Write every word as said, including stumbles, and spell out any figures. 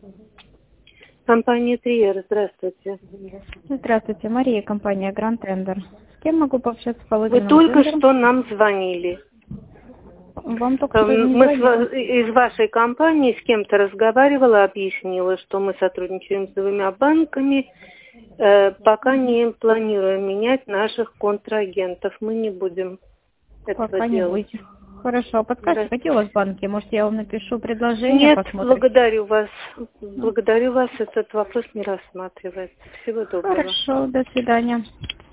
Компания Триер, здравствуйте. Здравствуйте, Мария, компания Grand Tender. С кем могу пообщаться по Вы лазерному только тендеру? что нам звонили. Вам только что не Мы с ва- звонили. из вашей компании с кем-то разговаривала, объяснила, что мы сотрудничаем с двумя банками, э, пока не планируем менять наших контрагентов. Мы не будем этого Пока не делать. будете. Хорошо, подскажите, Да. какие у вас банки? Может, я вам напишу предложение, Нет, посмотрите? благодарю вас. Благодарю вас, этот вопрос не рассматривается. Всего доброго. Хорошо, до свидания.